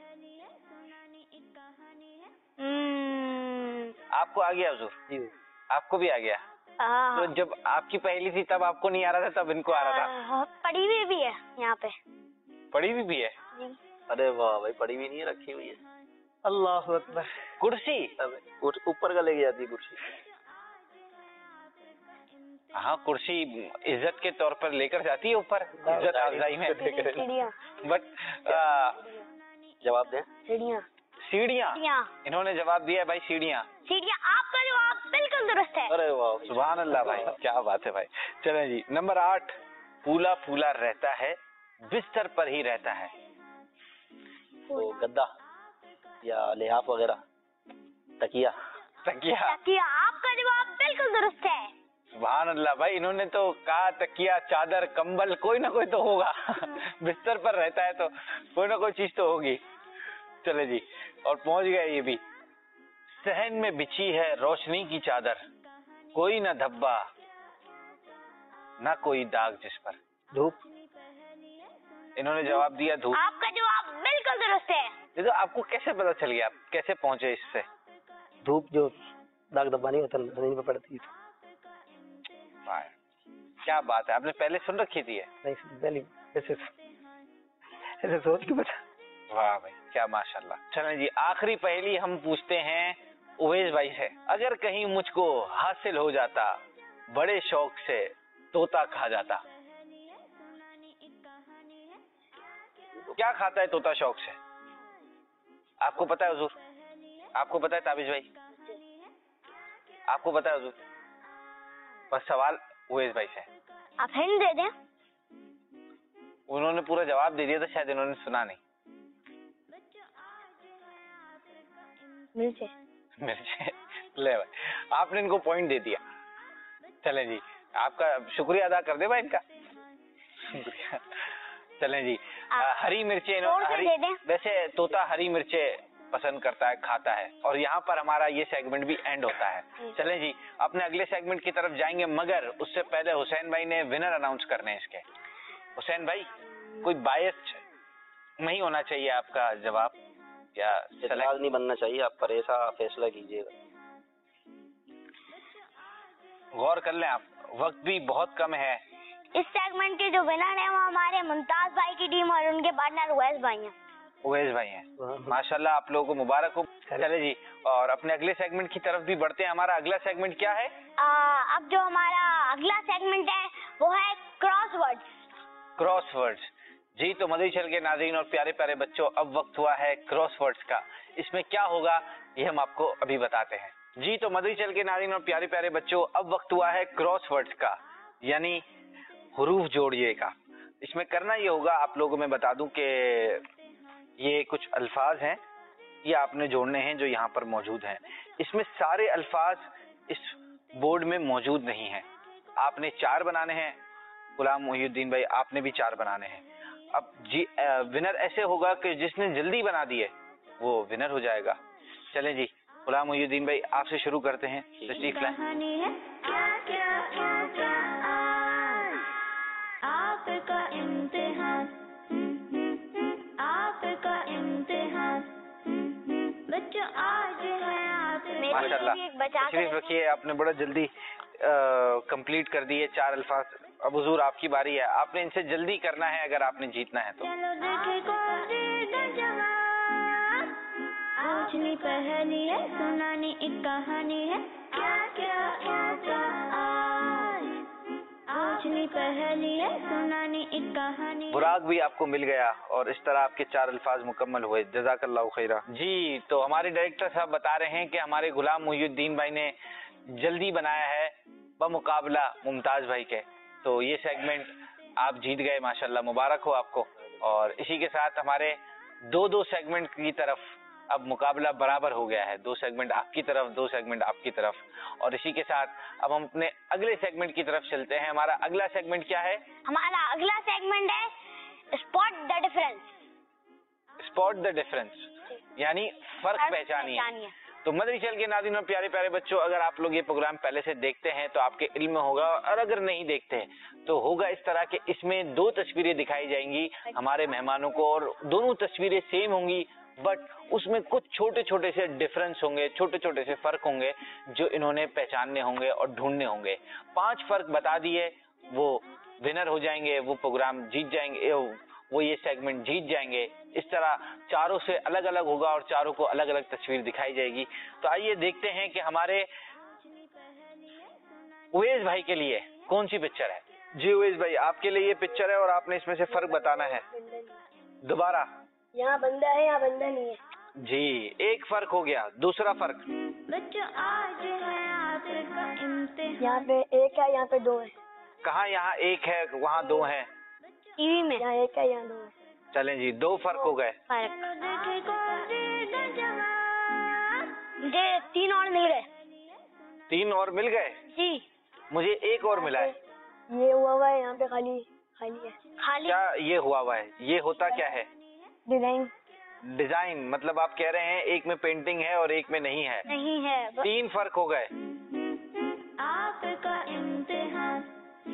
आपको आ गया हुजूर? जी आपको भी आ गया? तो जब आपकी पहली थी तब आपको नहीं आ रहा था, तब इनको आ रहा था। पड़ी हुई भी है यहाँ पे। पड़ी हुई भी है? जी। अरे वाह भाई, पड़ी भी नहीं है, रखी हुई है। अल्लाह अकबर। कुर्सी ऊपर का लेके जाती है कुर्सी। हाँ, कुर्सी इज्जत के तौर पर लेकर जाती है ऊपर, इज्जत अफजाई में। बट जवाब दें। सीढ़ियाँ। इन्होंने जवाब दिया है भाई, सीढ़ियाँ। आपका जवाब बिल्कुल दुरुस्त है। अरे वाह, सुभान अल्लाह भाई, क्या बात है भाई। चलें जी, नंबर 8, फूला फूला रहता है, बिस्तर पर ही रहता है। तो गद्दा या लिहाफ वगैरह, तकिया। आपका जवाब बिल्कुल दुरुस्त है। सुभान अल्लाह भाई, इन्होंने तो कहा तकिया, चादर, कंबल, कोई ना कोई तो होगा। बिस्तर पर रहता है तो कोई ना कोई चीज तो होगी। चले जी, और पहुंच गए ये भी। सहन में बिछी है रोशनी की चादर, कोई ना धब्बा ना कोई दाग जिस पर। धूप। इन्होंने जवाब दिया धूप। आपका जवाब बिल्कुल दुरुस्त है। देखो, आपको कैसे पता चल गया, आप कैसे पहुंचे इससे? धूप जो दाग धब्बा नहीं होता, जमीन पे पड़ती है। क्या बात है, आपने पहले सुन रखी थी? नहीं, पहले ऐसे सोच के बता। वाह भाई, क्या माशाल्लाह। चलें जी, आखिरी पहेली हम पूछते हैं उवैस भाई से। अगर कहीं मुझको हासिल हो जाता, बड़े शौक से तोता खा जाता। क्या खाता है तोता शौक से? आपको पता है हुजूर? आपको पता है ताबिश भाई? आपको पता है हुजूर? बस सवाल उवैस भाई से। आप हिंट दे दें। उन्होंने पूरा जवाब दे दिया था, शायद इन्होंने सुना नहीं। मिर्चे। ले भाई, आपने इनको पॉइंट दे दिया। चलें जी, आपका शुक्रिया अदा कर दे भाई इनका। शुक्रिया। चलें जी, हरी मिर्चें वैसे तोता हरी मिर्चें पसंद करता है, खाता है। और यहाँ पर हमारा ये सेगमेंट भी एंड होता है। चलें जी, अपने अगले सेगमेंट की तरफ जाएंगे, मगर उससे पहले हुसैन भाई ने विनर अनाउंस करने हैं इसके। हुसैन भाई, कोई बायस नहीं होना चाहिए आपका जवाब, या इतराज नहीं बनना चाहिए, आप पर ऐसा फैसला कीजिएगा। गौर कर लें आप, वक्त भी बहुत कम है। इस सेगमेंट के जो विनर है वो हमारे मुमताज भाई की टीम और उनके पार्टनर उवैस भाई हैं। उवैस भाई हैं, माशाल्लाह, आप लोगों को मुबारक हो। चले जी, और अपने अगले सेगमेंट की तरफ भी बढ़ते हैं। हमारा अगला सेगमेंट क्या है? अब जो हमारा अगला सेगमेंट है वो है क्रॉसवर्ड्स। जी, तो मदीचल के नाज़रीन और प्यारे प्यारे बच्चों, अब वक्त हुआ है क्रॉसवर्ड्स का। इसमें क्या होगा ये हम आपको अभी बताते हैं। जी, तो मदीचल के नाज़रीन और प्यारे प्यारे बच्चों, अब वक्त हुआ है क्रॉसवर्ड्स का, यानी हुरूफ जोड़िए का। इसमें करना ये होगा, आप लोगों में बता दूं कि ये कुछ अल्फाज हैं, ये आपने जोड़ने हैं जो यहाँ पर मौजूद हैं। इसमें सारे अल्फाज इस बोर्ड में मौजूद नहीं हैं। आपने 4 बनाने हैं। गुलाम मोहिउद्दीन भाई, आपने भी 4 बनाने हैं। अब जी, विनर ऐसे होगा कि जिसने जल्दी बना दिए वो विनर हो जाएगा। चलें जी, गुलाम मोहिउद्दीन भाई, आपसे शुरू करते हैं। तशरीफ लाएं। आपका इम्तिहान, आपका इम्तिहान, बच्चों आज है आपका। माशाल्लाह, तशरीफ रखिए। आपने बड़ा जल्दी कंप्लीट कर दिए 4 अल्फाज। अब हुजूर आपकी बारी है, आपने इनसे जल्दी करना है अगर आपने जीतना है तो। चलो देखे कौन जवान, पूछनी पहेली है, सुनानी एक कहानी है, क्या क्या होगा आज, पूछनी पहेली है, सुनानी एक कहानी है। बुराक भी आपको मिल गया और इस तरह आपके 4 अल्फाज मुकम्मल हुए। जज़ाकल्लाहु खैरा। जी, तो हमारे डायरेक्टर साहब बता रहे हैं कि हमारे गुलाम मोहिउद्दीन भाई ने जल्दी बनाया है बमुकाबला मुमताज भाई के। तो ये सेगमेंट आप जीत गए, माशाल्लाह, मुबारक हो आपको। और इसी के साथ हमारे दो सेगमेंट की तरफ अब मुकाबला बराबर हो गया है, 2 सेगमेंट आपकी तरफ, 2 सेगमेंट आपकी तरफ। और इसी के साथ अब हम अपने अगले सेगमेंट की तरफ चलते हैं। हमारा अगला सेगमेंट क्या है? हमारा अगला सेगमेंट है spot the difference. Spot the difference, यानी फर्क पहचानिए। तो मदरी चैनल के नाज़रीन और प्यारे प्यारे बच्चों, अगर आप लोग ये प्रोग्राम पहले से देखते हैं तो आपके इल्म में होगा, और अगर नहीं देखते हैं तो होगा इस तरह के इसमें 2 तस्वीरें दिखाई जाएंगी हमारे मेहमानों को, और दोनों तस्वीरें सेम होंगी, बट उसमें कुछ छोटे छोटे से डिफरेंस होंगे, छोटे छोटे से फर्क होंगे जो इन्होंने पहचानने होंगे और ढूंढने होंगे। 5 फर्क बता दिए, वो विनर हो जाएंगे, वो प्रोग्राम जीत जाएंगे, वो ये सेगमेंट जीत जाएंगे। इस तरह चारों से अलग अलग होगा और चारों को अलग अलग तस्वीर दिखाई जाएगी। तो आइए देखते हैं कि हमारे उवैस भाई के लिए कौन सी पिक्चर है। जी उवैस भाई, आपके लिए ये पिक्चर है और आपने इसमें से फर्क बताना है। दोबारा, यहाँ बंदा है, यहाँ बंदा नहीं है। जी, एक फर्क हो गया। दूसरा फर्क, बच्चों आज है आपका इम्तिहान। यहाँ पे एक है, यहाँ पे 2 है। कहाँ यहाँ एक है वहाँ 2 हैं? टीवी में यहाँ एक है, यहाँ 2 है। चलें जी, 2 फर्क हो गए। मुझे 3 और मिल गए। 3 और मिल गए? जी, मुझे 1 और मिला है। ये हुआ है, यहाँ पे खाली खाली है। खाली क्या ये हुआ है? ये होता क्या है? डिजाइन डिजाइन, मतलब आप कह रहे हैं एक में पेंटिंग है और एक में नहीं है। नहीं है। 3 फर्क हो गए। आपका इम्तिहान।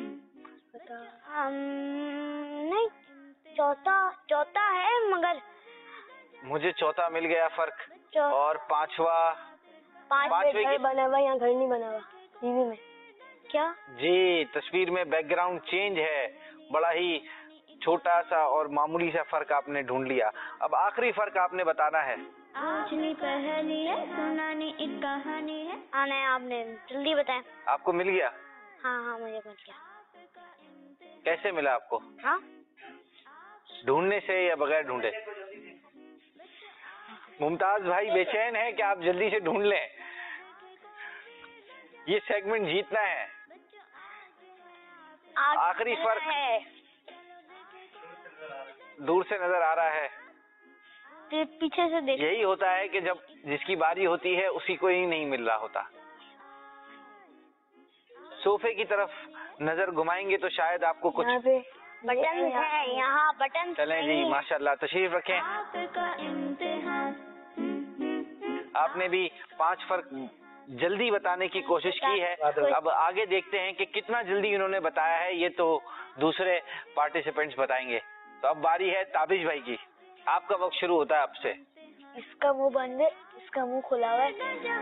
नहीं, चौथा है, मगर मुझे चौथा मिल गया फर्क। और पांचवा? 5 घर बना हुआ, यहाँ घर नहीं बना हुआ टीवी में। क्या? जी, तस्वीर में बैकग्राउंड चेंज है। बड़ा ही छोटा सा और मामूली सा फर्क आपने ढूंढ लिया। अब आखिरी फर्क आपने बताना है। पूछनी पहेली है, सुनानी एक कहानी है। हाँ नहीं, आपने जल्दी बताएं। आपको मिल गया? हाँ मुझे मिल गया। कैसे मिला आपको? हाँ, ढूंढने से या बगैर ढूंढे? मुमताज भाई बेचैन है कि आप जल्दी से ढूंढ लें, ये सेगमेंट जीतना है। आखिरी फर्क है, दूर से नजर आ रहा है। पीछे से देख। यही होता है कि जब जिसकी बारी होती है उसी को ही नहीं मिल रहा होता। सोफे की तरफ नजर घुमाएंगे तो शायद आपको कुछ। यहाँ पे बटन है, यहाँ बटन। चलें जी, माशाल्लाह, तशरीफ रखें। आपका इम्तिहान। आपने भी 5 फर्क जल्दी बताने की कोशिश की है। अब आगे देखते हैं कि कितना जल्दी इन्होंने बताया है, ये तो दूसरे पार्टिसिपेंट्स बताएंगे। तो अब बारी है ताबिश भाई की। आपका वक्त शुरू होता है आपसे। इसका मुंह बंद है, इसका मुंह खुला हुआ है।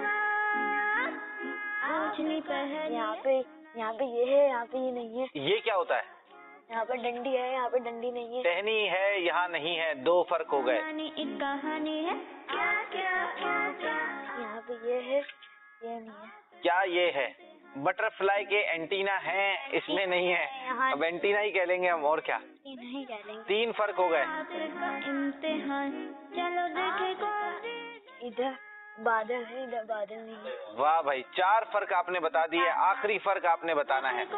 पूछनी पहेली। यहाँ पे ये है, यहाँ पे ये नहीं है। ये क्या होता है? यहाँ पे डंडी है, यहाँ पे डंडी नहीं है। टहनी है, यहाँ नहीं है। 2 फर्क हो गए। सुनानी एक कहानी है। क्या क्या क्या क्या। यहाँ पे ये है, ये नहीं है। क्या ये है? बटरफ्लाई के एंटीना हैं, इसमें नहीं है। अब एंटीना ही कह लेंगे हम, और क्या। ये नहीं कह लेंगे। 3 फर्क हो गए। आपका इम्तिहान। चलो देखे को। इधर बादल है, इधर बादल नहीं है। वाह भाई, 4 फर्क आपने बता दिए। आखिरी फर्क आपने बताना है।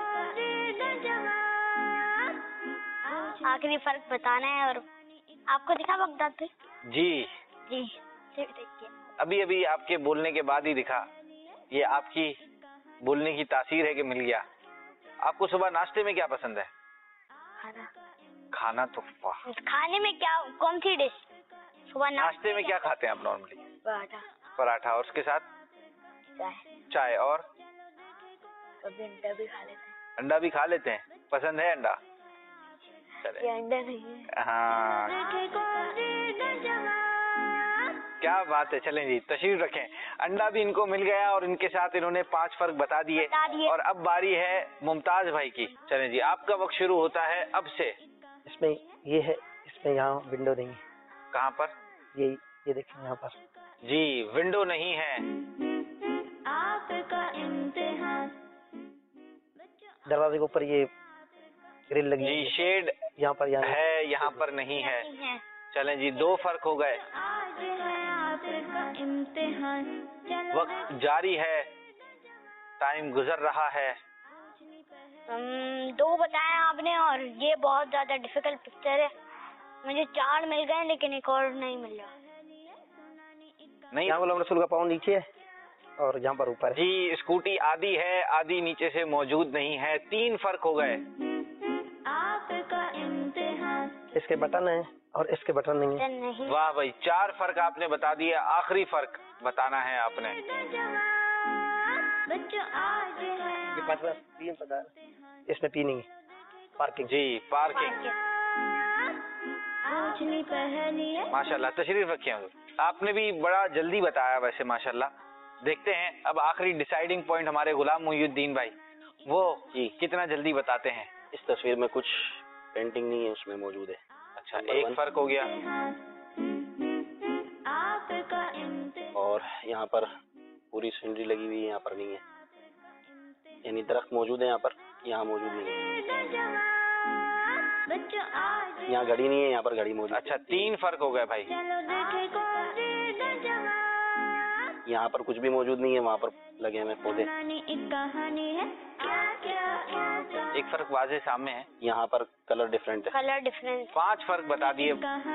आखिरी फर्क बताना है। और आपको दिखा बगदाद पे? जी, जी, सिर्फ देखिए। अभी अभी आपके बोलने के बाद ही दिखा। ये आपकी बोलने की तासीर है कि मिल गया। आपको सुबह नाश्ते में क्या पसंद है? खाना। खाना तो वाह। खाने में क्या, कौन सी डिश? सुबह नाश्ते में क्या खाते हैं आप नॉर्मली? पराठा। पराठा, और उसके साथ चाय। चाय। और कभी अंडा भी खा लेते हैं। अंडा भी खा लेते हैं? पसंद है अंडा? चले, ये अंडा नहीं है। हाँ, क्या बात है। चलें जी, तशरीफ रखें। अंडा भी इनको मिल गया और इनके साथ इन्होंने 5 फर्क बता दिए। और अब बारी है मुमताज भाई की। चलें जी, आपका वक्त शुरू होता है अब से। इसमें ये है, इसमें यहाँ विंडो नहीं है। कहाँ पर? ये देखें यहाँ पर। जी, विंडो नहीं है। आपका इम्तिहान। दरवाजे के ऊपर ये ग्रिल लगी जी, है। शेड यहाँ पर है, यहाँ पर नहीं है। चलें जी, 2 फर्क हो गए। आज है आपका इम्तिहान। चलो वक्त जारी है, टाइम गुजर रहा है। दो बताए आपने और ये बहुत ज्यादा डिफिकल्ट पिक्चर है। मुझे 4 मिल गए लेकिन एक और नहीं मिल रहा। नहीं, यहाँ गुलाम रसूल का पाँव नीचे है और यहाँ पर ऊपर है। जी स्कूटी आधी है, आधी नीचे से मौजूद नहीं है। 3 फर्क हो गए। इसके बटन है और इसके बटन नहीं है। नहीं। वाह भाई, 4 फर्क आपने बता दिए। आखिरी फर्क बताना है आपने। ये पास पी पता, इसमें पी नहीं है। पार्किंग। जी पार्किंग। माशाल्लाह, तशरीफ रखिए। आपने भी बड़ा जल्दी बताया वैसे, माशाल्लाह। देखते हैं अब आखिरी डिसाइडिंग पॉइंट हमारे गुलाम मुहिउद्दीन भाई, वो जी कितना जल्दी बताते हैं। इस तस्वीर में कुछ पेंटिंग नहीं है, उसमें मौजूद है। अच्छा, एक फर्क हो गया। और यहाँ पर पूरी सीनरी लगी हुई है, यहाँ पर नहीं है। यानी दरख्त मौजूद है यहाँ पर, यहाँ मौजूद नहीं है। यहाँ घड़ी नहीं है, यहाँ पर घड़ी मौजूद। अच्छा, 3 फर्क हो गए भाई। यहाँ पर कुछ भी मौजूद नहीं है, वहाँ पर लगे हुए पौधे। एक फर्क वाजे सामने है। यहाँ पर कलर डिफरेंट है। Colour difference. 5 फर्क बता दिए।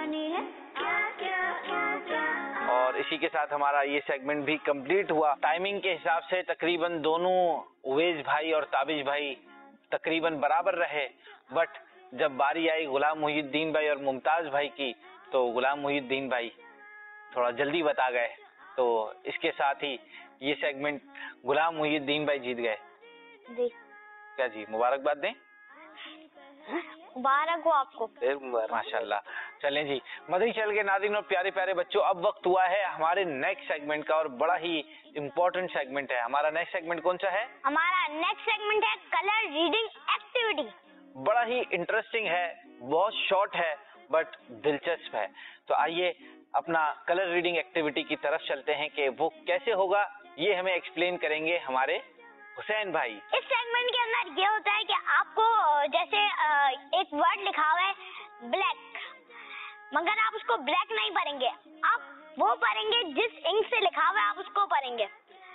और इसी के साथ हमारा ये सेगमेंट भी कंप्लीट हुआ। टाइमिंग के हिसाब से तकरीबन दोनों उवैस भाई और ताबिश भाई तकरीबन बराबर रहे, बट जब बारी आई गुलाम मुहिउद्दीन भाई और मुमताज भाई की, तो गुलाम मुहिउद्दीन भाई थोड़ा जल्दी बता गए। तो इसके साथ ही ये सेगमेंट गुलाम मुहिउद्दीन भाई जीत गए। क्या जी, मुबारकबाद दें। मुबारक हो आपको। माशाल्लाह। चलें जी, मदनी चैनल के नाज़रीन और प्यारे प्यारे बच्चों, अब वक्त हुआ है हमारे नेक्स्ट सेगमेंट का, और बड़ा ही इम्पोर्टेंट सेगमेंट है हमारा। नेक्स्ट सेगमेंट कौन सा है? हमारा नेक्स्ट सेगमेंट है कलर रीडिंग एक्टिविटी। बड़ा ही इंटरेस्टिंग है, बहुत शॉर्ट है बट दिलचस्प है। तो आइए अपना कलर रीडिंग एक्टिविटी की तरफ चलते हैं कि वो कैसे होगा, ये हमें एक्सप्लेन करेंगे हमारे हुसैन भाई। इस सेगमेंट के अंदर ये होता है कि आपको जैसे एक वर्ड लिखा हुआ है ब्लैक, मगर आप उसको ब्लैक नहीं पढ़ेंगे, आप वो पढ़ेंगे जिस इंक से लिखा हुआ है, आप उसको पढ़ेंगे।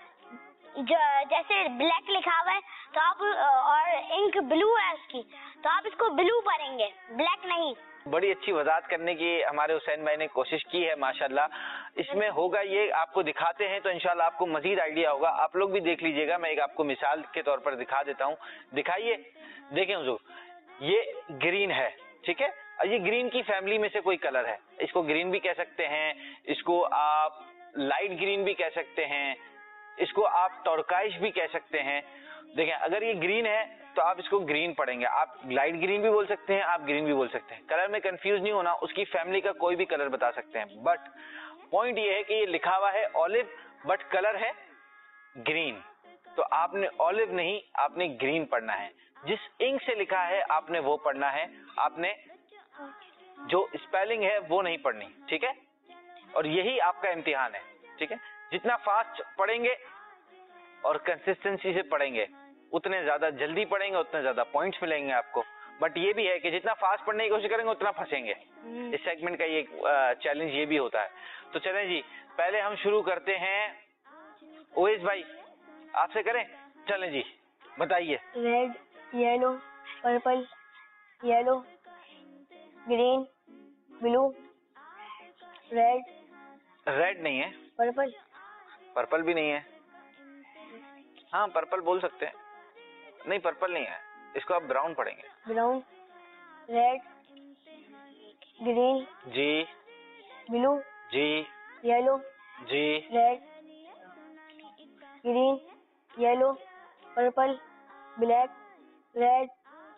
जैसे ब्लैक लिखा हुआ है तो आप, और इंक ब्लू है उसकी, तो आप इसको ब्लू पढ़ेंगे, ब्लैक नहीं। बड़ी अच्छी वजाहत करने की हमारे हुसैन भाई ने कोशिश की है, माशाल्लाह। इसमें होगा ये, आपको दिखाते हैं तो इंशाल्लाह आपको मजीद आइडिया होगा। आप लोग भी देख लीजिएगा, मैं एक आपको मिसाल के तौर पर दिखा देता हूँ। दिखाइए, देखें हुजूर, ये ग्रीन है, ठीक है। ये ग्रीन की फैमिली में से कोई कलर है। इसको ग्रीन भी कह सकते हैं, इसको आप लाइट ग्रीन भी कह सकते हैं, इसको आप टर्काइश भी कह सकते हैं। देखें, अगर ये ग्रीन है तो आप इसको ग्रीन पढ़ेंगे, आप लाइट ग्रीन भी बोल सकते हैं, आप ग्रीन भी बोल सकते हैं। कलर में कंफ्यूज नहीं होना, उसकी फैमिली का कोई भी कलर बता सकते हैं। बट पॉइंट ये है कि ये लिखा हुआ है ऑलिव, बट कलर है ग्रीन। तो आपने ऑलिव नहीं, आपने ग्रीन पढ़ना है। जिस इंक से लिखा है आपने वो पढ़ना है, आपने जो स्पेलिंग है वो नहीं पढ़नी, ठीक है। और यही आपका इम्तिहान है, ठीक है। जितना फास्ट पढ़ेंगे और कंसिस्टेंसी से पढ़ेंगे, उतने ज्यादा जल्दी पढ़ेंगे, उतने ज्यादा पॉइंट्स मिलेंगे आपको। बट ये भी है कि जितना फास्ट पढ़ने की कोशिश करेंगे उतना फंसेंगे। इस सेगमेंट का ये चैलेंज ये भी होता है। तो चलें जी, पहले हम शुरू करते हैं। ओएस भाई आपसे करें? चलें जी, बताइए। Red, yellow, purple, yellow, green, blue, red. Red नहीं है, पर्पल, पर्पल भी नहीं है। हाँ, पर्पल बोल सकते हैं। नहीं, पर्पल नहीं है, इसको आप ब्राउन पढ़ेंगे। ब्राउन, रेड, ग्रीन, जी ब्लू, जी येलो, जी red, green, yellow, purple, black, red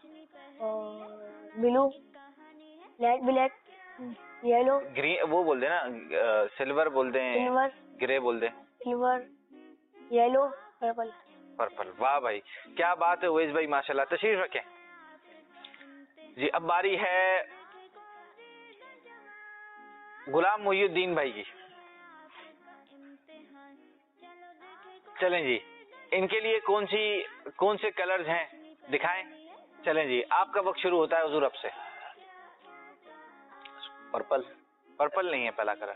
और blue, red, black, yellow, green वो बोल दे ना, सिल्वर बोल दें, सिल्वर, ग्रे बोल दें, सिल्वर, येलो, पर्पल। पर्पल। वाह भाई, क्या बात है ओवैस भाई, माशाल्लाह। तशरीफ रखें जी। अब बारी है गुलाम मुहिउद्दीन भाई की। चलें जी, इनके लिए कौन से कलर्स हैं दिखाएं। चलें जी, आपका वक्त शुरू होता है हुजूर अब से। पर्पल। पर्पल नहीं है पहला कलर।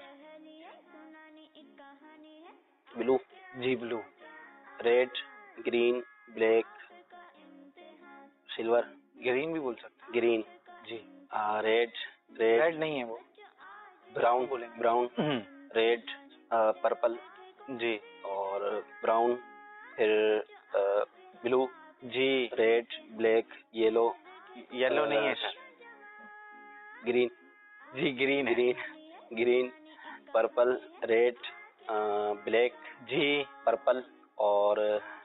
ब्लू। जी blue. Red, green, black, silver, green भी बोल सकते ग्रीन, हैं जी। रेड, रेड नहीं है वो, ब्राउन, बोलेंगे। ब्राउन, रेड, पर्पल जी और ब्राउन, फिर ब्लू जी। रेड, ब्लैक, येलो, येलो नहीं है सर, ग्रीन, जी ग्रीन है green, green, purple, red, black, जी। पर्पल और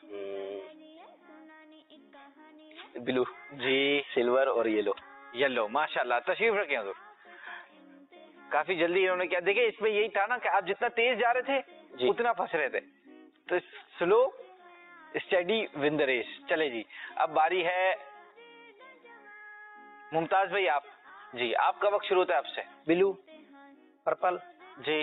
ब्लू, जी सिल्वर और येलो। येलो, माशाल्लाह, तशरीफ रखें हुजूर। काफी जल्दी इन्होंने क्या, देखिए इसमें यही था ना कि आप जितना तेज जा रहे थे जी। उतना फंस रहे थे, तो slow study win the race. चले जी, अब बारी है मुमताज भाई आप जी, आपका वक्त शुरू होता है आपसे। ब्लू, पर्पल, जी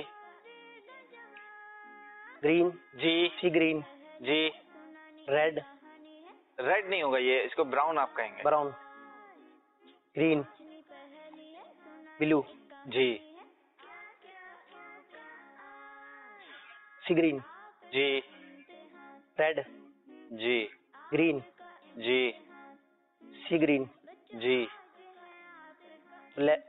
ग्रीन, जी सी ग्रीन, जी। रेड, रेड नहीं होगा ये, इसको ब्राउन आप कहेंगे। ब्राउन, ग्रीन, ब्लू, जी सी ग्रीन, जी रेड, जी ग्रीन, जी सी ग्रीन, जी। ब्लैक,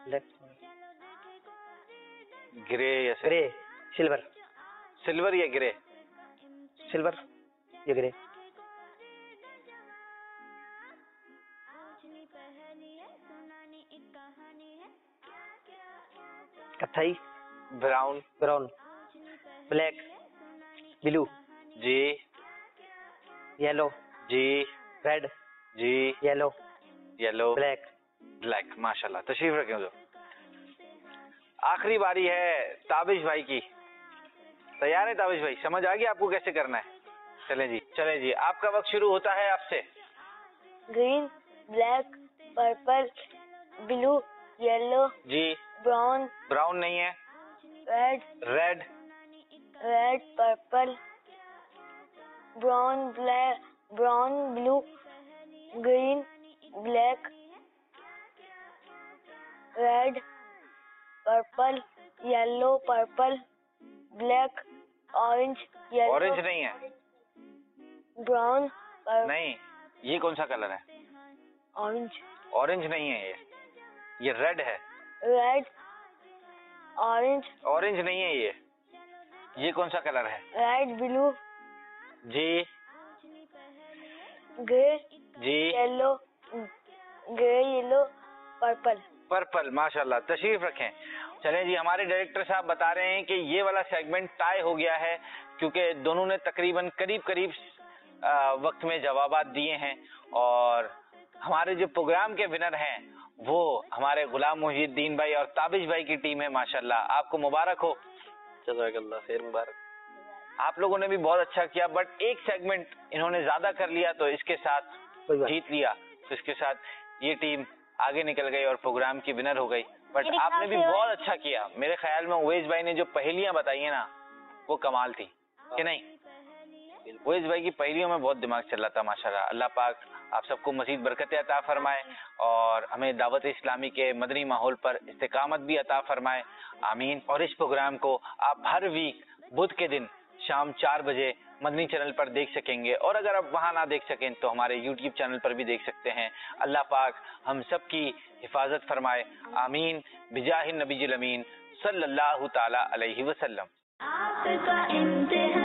ग्रे या ग्रे, सिल्वर, सिल्वर या ग्रे? सिल्वर या ग्रे, कत्थई, ब्राउन, ब्राउन, ब्लैक, ब्लू, जी येलो, जी रेड, जी। Yellow, yellow, black. ब्लैक, माशाल्लाह, तशरीफ रखें जो। आखिरी बारी है ताबिश भाई की। तैयार है ताबिश भाई? समझ आ गया आपको कैसे करना है? चले जी, आपका वक्त शुरू होता है आपसे। Green, black, purple, blue, yellow, जी। ब्राउन, ब्राउन नहीं है, red, red, purple, brown, black, brown, blue, green, black, red, purple, yellow, purple, black, orange, yellow, orange नहीं है, ब्राउन, नहीं, ये कौन सा कलर है? ऑरेंज, ऑरेंज नहीं है ये रेड है। रेड, ऑरेंज, ऑरेंज नहीं है ये कौन सा कलर है? रेड, ब्लू, जी ग्रे, जी। Yellow, purple. पर्पल, माशाल्लाह, तशरीफ रखें। चलें जी, हमारे डायरेक्टर साहब बता रहे हैं कि ये वाला सेगमेंट टाई हो गया है क्योंकि दोनों ने तकरीबन करीब वक्त में जवाबात दिए हैं और हमारे जो प्रोग्राम के विनर हैं वो हमारे गुलाम मुहिद्दीन भाई और ताबिश भाई की टीम है। माशाल्लाह, आपको मुबारक हो। जज़ाकल्लाह खैर, मुबारक। आप लोगों ने भी बहुत अच्छा किया, बट एक सेगमेंट इन्होंने ज्यादा कर लिया तो इसके साथ जीत लिया, तो इसके साथ ये टीम आगे निकल गई और प्रोग्राम की विनर हो गई। बट आपने भी बहुत अच्छा किया। मेरे ख्याल में उवैस भाई ने जो पहेलियां बताई है ना वो कमाल थी कि नहीं? उवैस भाई की पहेलियों में बहुत दिमाग चल रहा था माशाल्लाह। अल्लाह पाक आप सबको मजीद बरकत अता फरमाए और हमें दावत इस्लामी के मदनी माहौल पर इस्तिकामत भी अता फरमाए, आमीन। और इस प्रोग्राम को आप हर वीक बुध के दिन शाम 4 बजे मदनी चैनल पर देख सकेंगे और अगर आप वहां ना देख सकें तो हमारे YouTube चैनल पर भी देख सकते हैं। अल्लाह पाक हम सब की हिफाजत फरमाए, आमीन, बिजाहिन नबीजुल अमीन सल्लल्लाहु ताला अलैहि वसल्लम। आपका इम्तिहान